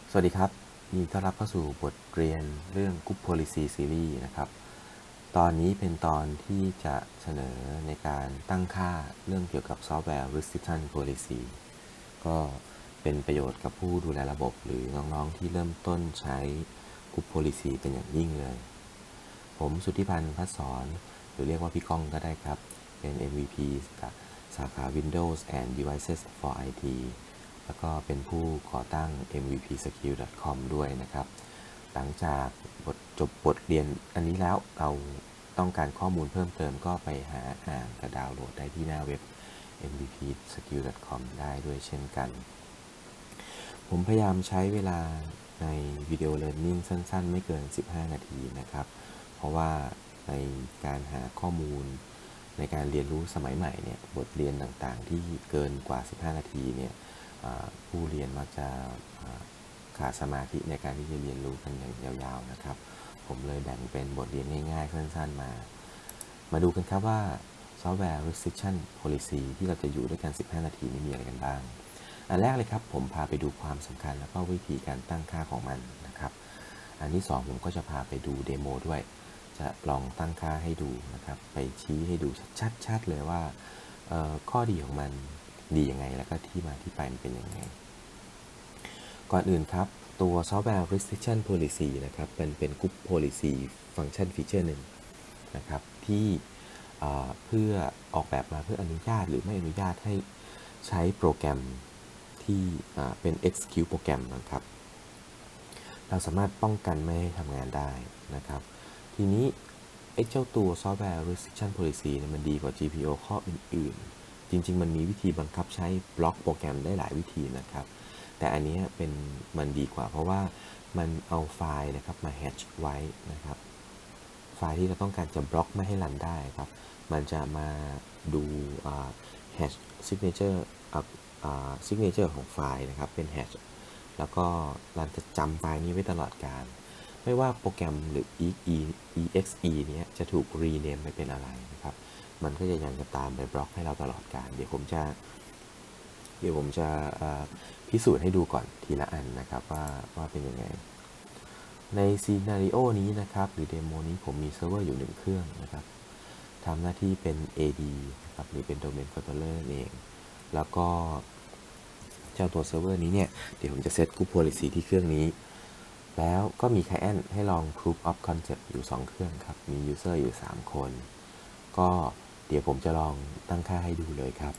สวัสดีครับยินดีต้อนรับเข้าสู่บทเรียนเรื่อง Group Policy Series นะครับตอนนี้เป็นตอนที่จะเสนอในการตั้งค่าเรื่องเกี่ยวกับ Software Restriction Policy ก็เป็นประโยชน์กับผู้ดูแลระบบหรือน้องๆที่เริ่มต้นใช้ Group Policy เป็นอย่างยิ่งเลยผมสุทธิพันธ์พัฒสอนหรือเรียกว่าพี่ก้องก็ได้ครับเป็น MVP กับสาขา Windows and Devices for IT แล้วก็เป็นผู้ก่อตั้ง mvpskill.com ด้วยนะครับหลังจากจบบทเรียนอันนี้แล้วเราต้องการข้อมูลเพิ่มเติมก็ไปหาอ่านกับดาวน์โหลดได้ที่หน้าเว็บ mvpskill.com ได้ด้วยเช่นกันผมพยายามใช้เวลาในวิดีโอ Learning สั้นๆไม่เกิน15นาทีนะครับเพราะว่าในการหาข้อมูลในการเรียนรู้สมัยใหม่เนี่ยบทเรียนต่างๆที่เกินกว่า15นาทีเนี่ยผู้เรียนมักจะขาดสมาธิในการที่จะเรียนรู้กันอย่างยาวๆนะครับผมเลยแบ่งเป็นบทเรียนง่ายๆสั้นๆมาดูกันครับว่า Software Restriction Policy ที่เราจะอยู่ด้วยกัน15นาทีนี้มีอะไรกันบ้างอันแรกเลยครับผมพาไปดูความสำคัญแล้วก็วิธีการตั้งค่าของมันนะครับอันที่2ผมก็จะพาไปดูเดโมด้วยจะลองตั้งค่าให้ดูนะครับไปชี้ให้ดูชัดๆเลยว่าข้อดีของมันดียังไงแล้วก็ที่มาที่ไปมันเป็นยังไงก่อนอื่นครับตัว Software Restriction Policy นะครับเป็น Group Policy Function Feature หนึ่งนะครับที่เพื่อออกแบบมาเพื่ออนุญาตหรือไม่อนุญาตให้ใช้โปรแกรมที่เป็น execute โปรแกรมนะครับเราสามารถป้องกันไม่ให้ทำงานได้นะครับทีนี้เจ้าตัว Software Restriction Policy เนี่ยมันดีกว่า GPO ข้ออื่นๆจริงๆมันมีวิธีบังคับใช้บล็อกโปรแกรมได้หลายวิธีนะครับแต่อันนี้มันดีกว่าเพราะว่ามันเอาไฟล์นะครับมาแฮชไว้นะครับไฟล์ที่เราต้องการจะบล็อกไม่ให้รันได้ครับมันจะมาดูแฮชซิกเนเจอร์ซิกเนเจอร์ของไฟล์นะครับเป็นแฮชแล้วก็รันจะจำไฟล์นี้ไว้ตลอดการไม่ว่าโปรแกรมหรือ exe เนี้ยจะถูก rename ไปเป็นอะไรนะครับมันก็จะยังจะตามไปบล็อกให้เราตลอดการเดี๋ยวผมจะพิสูจน์ให้ดูก่อนทีละอันนะครับว่าเป็นยังไงในซีนาริโอนี้นะครับหรือเดโมนี้ผมมีเซิร์ฟเวอร์อยู่1เครื่องนะครับทำหน้าที่เป็น AD นะครับหรือเป็น Domain Controller เองแล้วก็เจ้าตัวเซิร์ฟเวอร์นี้เนี่ยเดี๋ยวผมจะเซต Group Policy ที่เครื่องนี้แล้วก็มี Client ให้ลอง Proof of Concept อยู่2เครื่องครับมี User อยู่3คนก็เดี๋ยวผมจะลองตั้งค่าให้ดูเลยครับ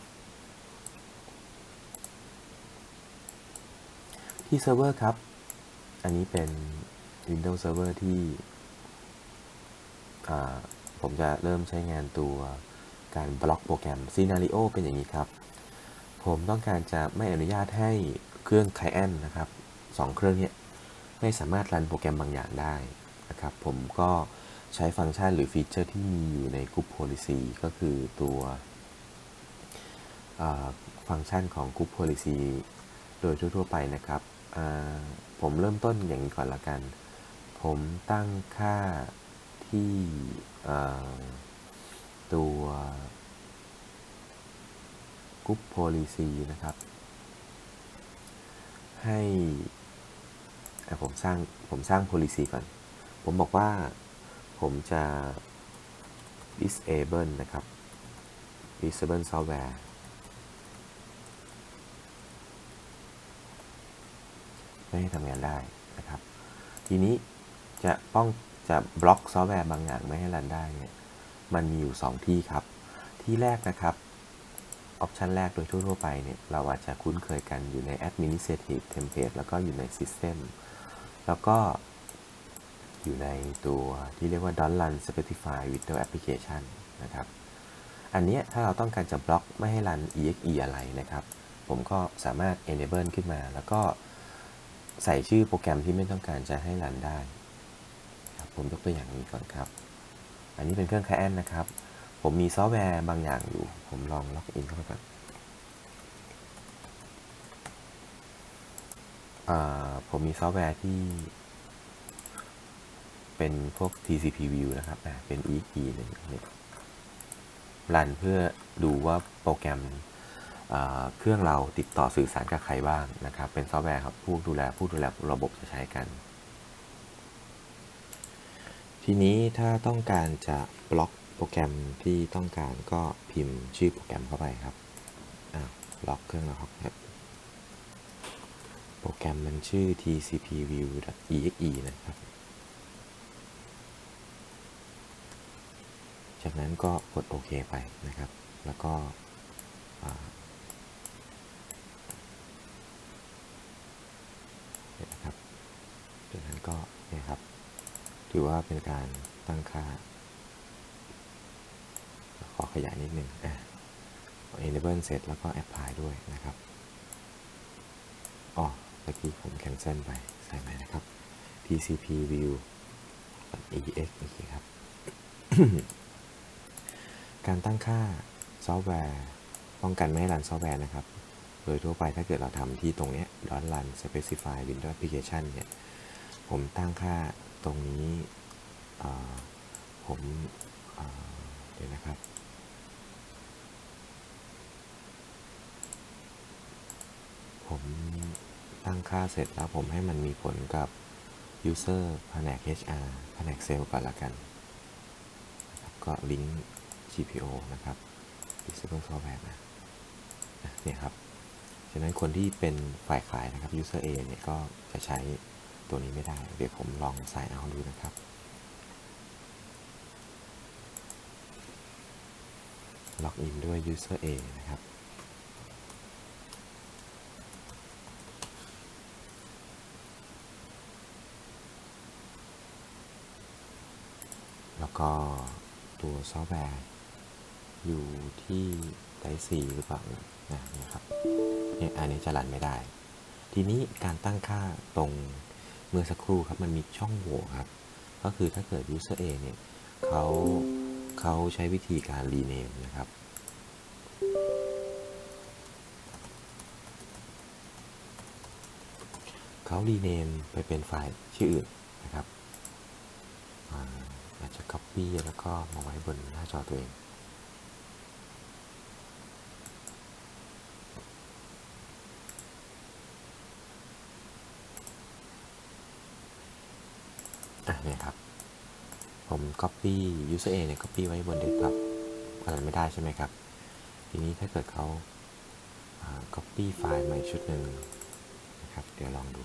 ที่เซิร์ฟเวอร์ครับอันนี้เป็น Windows Server ที่ผมจะเริ่มใช้งานตัวการบล็อกโปรแกรม Scenario เป็นอย่างนี้ครับผมต้องการจะไม่อนุญาตให้เครื่อง Client นะครับ2เครื่องนี้ไม่สามารถรันโปรแกรมบางอย่างได้นะครับผมก็ใช้ฟังก์ชันหรือฟีเจอร์ที่มีอยู่ใน Group Policy ก็คือตัวฟังก์ชันของ Group Policy โดยทั่วๆไปนะครับผมเริ่มต้นอย่างนี้ก่อนละกันผมตั้งค่าที่ตัว Group Policy นะครับให้ผมสร้าง Policy ก่อนผมบอกว่าผมจะ disable นะครับ disable software ไม่ให้ทำงานได้นะครับทีนี้จะบล็อกซอฟต์แวร์บางอย่างไม่ให้รันได้เนี่ยมันมีอยู่2ที่ครับที่แรกนะครับออปชันแรกโดยทั่วไปเนี่ยเราอาจจะคุ้นเคยกันอยู่ใน Administrative Template แล้วก็อยู่ใน System แล้วก็อยู่ในตัวที่เรียกว่า Don't Run Specify Windows Application นะครับอันนี้ถ้าเราต้องการจะบล็อกไม่ให้รัน exe อะไรนะครับผมก็สามารถ enable ขึ้นมาแล้วก็ใส่ชื่อโปรแกรมที่ไม่ต้องการจะให้รันได้ผมยกตัวอย่างนี้ก่อนครับอันนี้เป็นเครื่อง Client นะครับผมมีซอฟต์แวร์บางอย่างอยู่ผมลองล็อกอินเข้าไปก่อนผมมีซอฟต์แวร์ที่เป็นพวก TCP view นะครับเป็น exe 1รันเพื่อดูว่าโปรแกรมเครื่องเราติดต่อสื่อสารกับใครบ้างนะครับเป็นซอฟต์แวร์ครับผู้ดูแลระบบจะใช้กันทีนี้ถ้าต้องการจะบล็อกโปรแกรมที่ต้องการก็พิมพ์ชื่อโปรแกรมเข้าไปครับล็อกเครื่องเราครับโปรแกรมมันชื่อ tcpview.exe นะครับจากนั้นก็กดโอเคไปนะครับแล้วก็นะครับจากนั้นก็เนี่ยครับถือว่าเป็นการตั้งค่าขอขยายนิดนึงenable เสร็จแล้วก็ apply ด้วยนะครับเมื่อกี้ผม cancel ไปใส่ใหม่นะครับ tcpview exe ครับ การตั้งค่าซอฟต์แวร์ป้องกันไม่ให้รันซอฟต์แวร์นะครับโดยทั่วไปถ้าเกิดเราทำที่ตรงนี้ run specify windows application เนี่ยผมตั้งค่าตรงนี้ผมเดี๋ยวนะครับผมตั้งค่าเสร็จแล้วผมให้มันมีผลกับ user แผนก HR แผนกเซลล์ก่อนละกันก็ลิงก์ GPO นะครับ Disable Software เนี่ยครับฉะนั้นคนที่เป็นฝ่ายขายนะครับ User A เนี่ยก็จะใช้ตัวนี้ไม่ได้เดี๋ยวผมลอง Sign Out ดูนะครับล็อกอินด้วย User A นะครับแล้วก็ตัวซอฟต์แวร์อยู่ที่ไดซีหรือเปล่านี่ครับเนี่ยอันนี้จะรันไม่ได้ทีนี้การตั้งค่าตรงเมื่อสักครู่ครับมันมีช่องโหว่ครับก็คือถ้าเกิด User A เนี่ยเขาใช้วิธีการ rename นะครับเขา rename ไปเป็นไฟล์ชื่ออื่นนะครับอาจจะ copy แล้วก็มาไว้บนหน้าจอตัวเองเนี่ยครับผม copy user A เนี่ย copy ไว้บน desktop อะไรไม่ได้ใช่ไหมครับทีนี้ถ้าเกิดเขาcopy ไฟล์ใหม่ชุดหนึ่งนะครับเดี๋ยวลองดู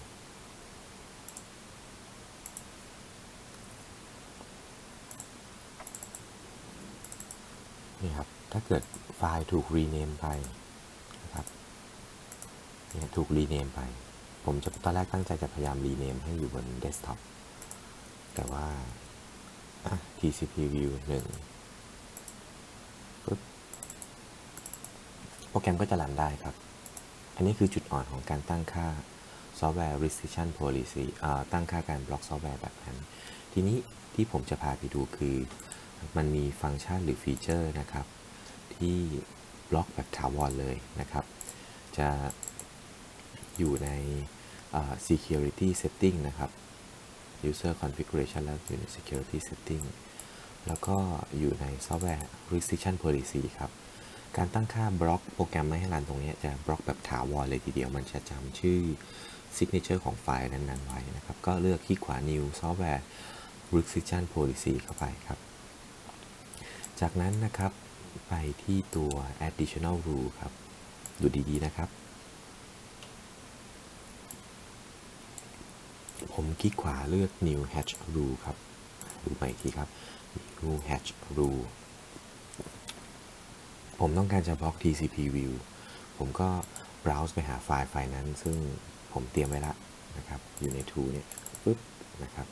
นี่ครับถ้าเกิดไฟล์ถูก rename ไปนะครับเนี่ยถูก rename ไปผมจะตอนแรกตั้งใจจะพยายาม rename ให้อยู่บน desktop แต่ว่าtcpview 1ปุ๊บโปรแกรมก็จะรันได้ครับอันนี้คือจุดอ่อนของการตั้งค่า software restriction policy ตั้งค่าการบล็อกซอฟต์แวร์แบบนั้นทีนี้ที่ผมจะพาไปดูคือมันมีฟังก์ชันหรือฟีเจอร์นะครับที่บล็อกแบบถาวรเลยนะครับจะอยู่ในsecurity setting นะครับ user configuration แล้วอยู่ใน security setting แล้วก็อยู่ใน software restriction policy ครับการตั้งค่าบล็อกโปรแกรมไม่ให้รันตรงนี้จะบล็อกแบบถาวรเลยทีเดียวมันจะจำชื่อ signature ของไฟล์นั้นๆไว้นะครับก็เลือกคลิกขวา new software restriction policy เข้าไปครับจากนั้นนะครับไปที่ตัว additional rule ครับดูดีๆนะครับผมคลิกขวาเลือก new hatch rule ครับดูใหม่อีกทีครับ new hatch rule ผมต้องการจะบล็อก TCP view ผมก็ browse ไปหาไฟล์นั้นซึ่งผมเตรียมไว้แล้วนะครับอยู่ใน tool เนี่ยปึ๊บนะครับ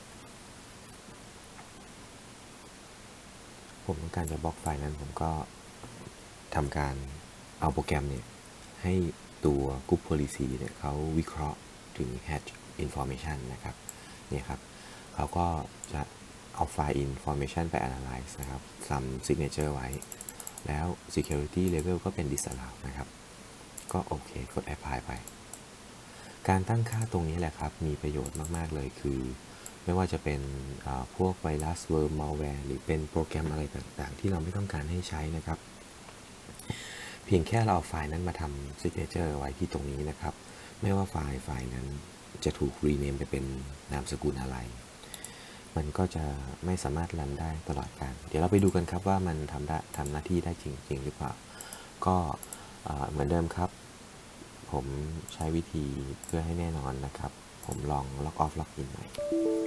ผมต้องการจะบล็อกไฟล์นั้นผมก็ทำการเอาโปรแกรมเนี่ยให้ตัว Group Policy เนี่ยเขาวิเคราะห์ถึง Hash Information นะครับเนี่ยครับเขาก็จะเอาไฟล์ Information ไป Analyze นะครับซ้ำ Signature ไว้แล้ว Security Level ก็เป็น Disallow นะครับก็โอเคกด Apply ไปการตั้งค่าตรงนี้แหละครับมีประโยชน์มากๆเลยคือไม่ว่าจะเป็นพวกไวรัสเวิร์มมัลแวร์หรือเป็นโปรแกรมอะไรต่างๆที่เราไม่ต้องการให้ใช้นะครับเพียงแค่เราเอาไฟล์นั้นมาทำ signature ไว้ที่ตรงนี้นะครับไม่ว่าไฟล์นั้นจะถูก rename ไปเป็นนามสกุลอะไรมันก็จะไม่สามารถรันได้ตลอดกาลเดี๋ยวเราไปดูกันครับว่ามันทำหน้าที่ได้จริงหรือเปล่าก็เหมือนเดิมครับผมใช้วิธีเพื่อให้แน่นอนนะครับผมลอง log off log in ใหม่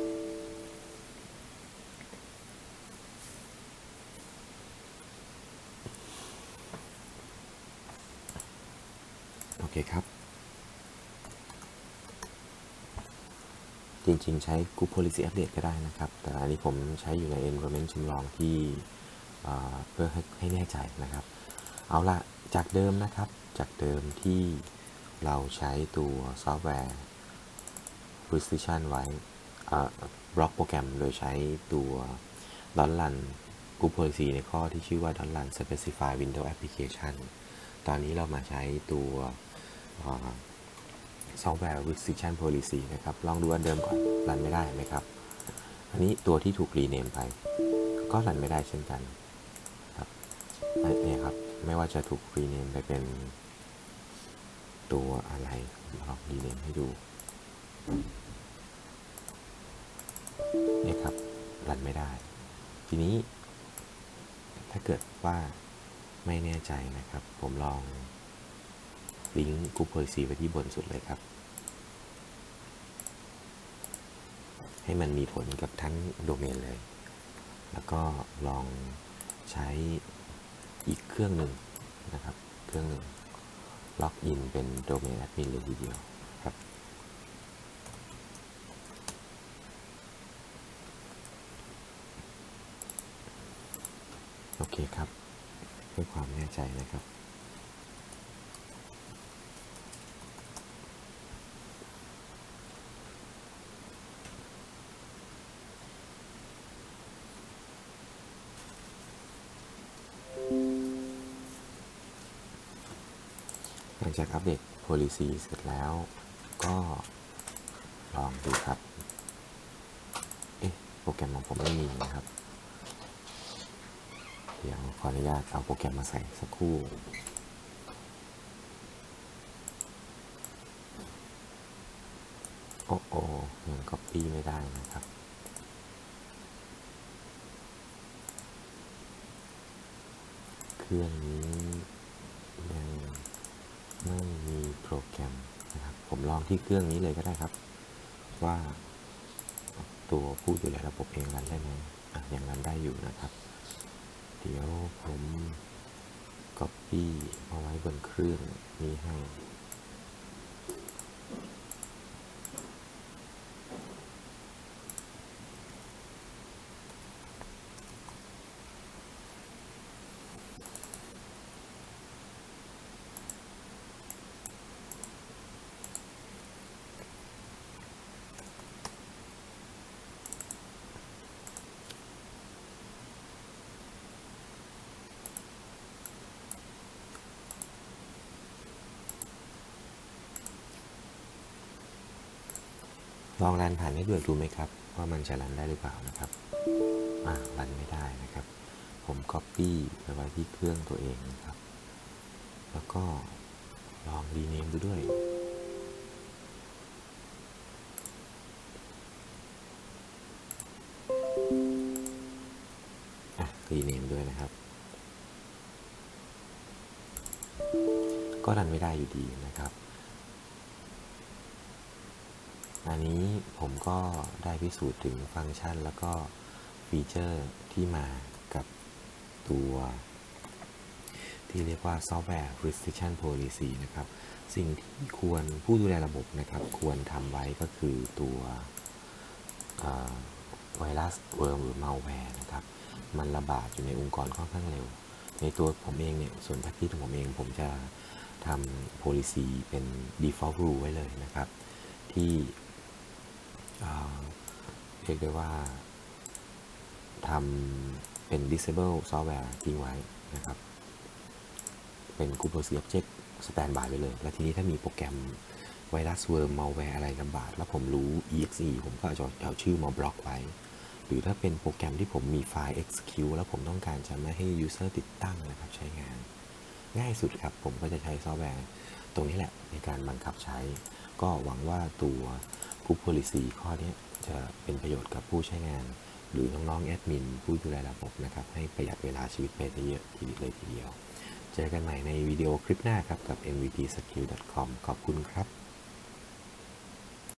โอเคครับจริงๆใช้ Group Policy Update ก็ได้นะครับแต่อันนี้ผมใช้อยู่ใน environment จำลองที่เพื่อให้แน่ใจนะครับเอาละจากเดิมนะครับจากเดิมที่เราใช้ตัวซอฟต์แวร์ Precision ไว้บล็อกโปรแกรมโดยใช้ตัว .run Group Policy ในข้อที่ชื่อว่า .run specify window application ตอนนี้เรามาใช้ตัวซอฟต์แวร์ Restriction Policy นะครับลองดูอันเดิมก่อนรันไม่ได้ไหมครับอันนี้ตัวที่ถูกรีเนมไปก็รันไม่ได้เช่นกันครับนี่ครับไม่ว่าจะถูกรีเนมไปเป็นตัวอะไรลองรีเนมให้ดูนี่ครับรันไม่ได้ทีนี้ถ้าเกิดว่าไม่แน่ใจนะครับผมลองลิงก์ Group Policy ไว้ที่บนสุดเลยครับให้มันมีผลกับทั้งโดเมนเลยแล้วก็ลองใช้อีกเครื่องหนึ่งนะครับเครื่องหนึ่งล็อกอินเป็นโดเมนแอดมินเลยทีเดียวครับโอเคครับเพื่อความแน่ใจนะครับหลังจากอัปเดต policy เสร็จแล้วก็ลองดูครับโปรแกรมของผมไม่มีนะครับเดี๋ยวขออนุญาตเอาโปรแกรมมาใส่สักครู่โอ้ยัง copy ไม่ได้นะครับเครื่องนี้ยังไม่มีโปรแกรมนะครับผมลองที่เครื่องนี้เลยก็ได้ครับว่าตัวผู้ดูแลระบบเองรันได้ไหมยังรันได้อยู่นะครับเดี๋ยวผม copy เอาไว้บนเครื่องนี้ให้ลองรันผ่านให้เดือดดูไหมครับว่ามันจะรันได้หรือเปล่านะครับรันไม่ได้นะครับผม copy ไปไว้ที่เครื่องตัวเองนะครับแล้วก็ลอง rename ดูด้วยrename ด้วยนะครับก็รันไม่ได้อยู่ดีนะครับอันนี้ผมก็ได้พิสูจน์ถึงฟังก์ชันแล้วก็ฟีเจอร์ที่มากับตัวที่เรียกว่า Software Restriction Policy นะครับสิ่งที่ควรผู้ดูแลระบบนะครับควรทำไว้ก็คือตัวไวรัสเวิร์มหรือ malware นะครับมันระบาดอยู่ในองค์กรค่อนข้างเร็วในตัวผมเองเนี่ยส่วนที่ของผมเองผมจะทำ policy เป็น default rule ไว้เลยนะครับที่เรียกได้ว่าทำเป็น disable software ทิ้งไว้นะครับเป็น Group Policy Object Standby ไว้เลยแล้วทีนี้ถ้ามีโปรแกรมไวรัสเวิร์ม malware อะไรระบาดแล้วผมรู้ exe ผมก็จะเอาชื่อมาบล็อกไว้หรือถ้าเป็นโปรแกรมที่ผมมีไฟล์ execute แล้วผมต้องการจะไม่ให้ user ติดตั้งนะครับใช้งานง่ายสุดครับผมก็จะใช้ซอฟต์แวร์ตรงนี้แหละในการบังคับใช้ก็หวังว่าตัว Group Policy ข้อนี้จะเป็นประโยชน์กับผู้ใช้งานหรือน้องๆแอดมินผู้ดูแลระบบนะครับให้ประหยัดเวลาชีวิตไปได้เยอะทีเดียวเลยทีเดียวเจอกันใหม่ในวิดีโอคลิปหน้าครับกับ mvpskill.com ขอบคุณครับ